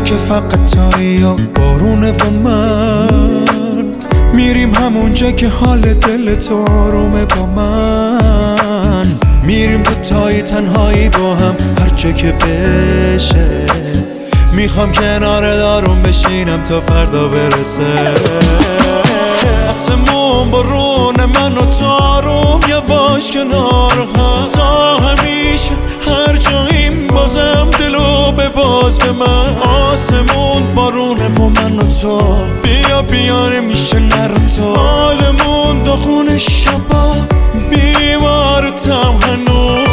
که فقط تایی و بارونه و من میریم همونجا که حال دل تو آرومه با من میریم دوتایی تنهایی با هم هر جا که بشه میخوام کنار دارون بشینم تا فردا برسه آسمون بارون من و تو آروم یواش کنار هم تا همیشه هر جاییم بازم دلو بباز به من آسمون بارونه با من و تو بیا بیاره میشه نر تو حالمون داغون شبا بیمارتم هنوز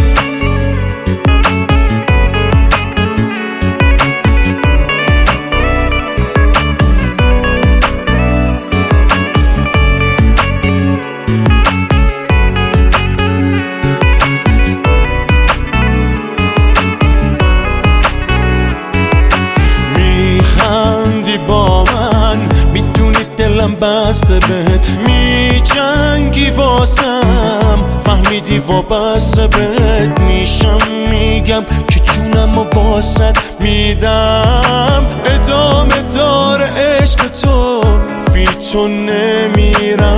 با من میدونی دلم بسته بهت میجنگی واسم فهمیدی وابسته بهت میشم میگم که جونم و واسط میدم ادامه دار عشق تو بی تو نمیرم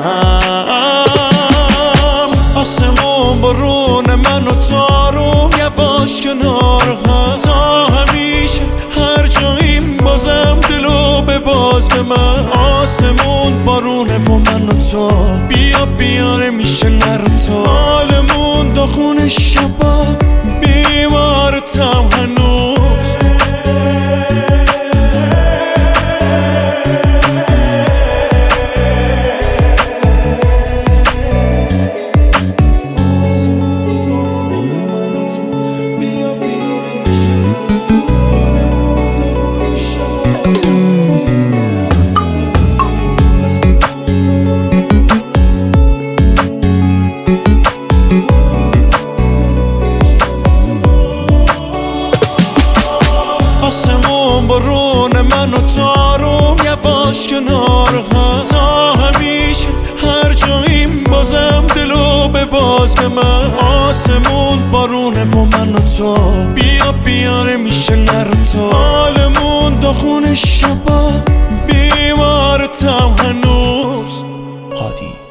آسمون بارون من و تو آروم یواش کنار هم تا همیشه هر جاییم بازم دلو بباز به من آسمون بارونه با من و تو بیا بیاره میشه نر تو حالمون داغون شبا بیمارتم هنوز آسمون بارون من و تو آروم یواش کنار هم تا همیشه هر جاییم بازم دلو بباز به من آسمون بارونه با من و تو بیا بیاره میشه نر تو حالمون داغون شبا بیمارتم هنوز هادی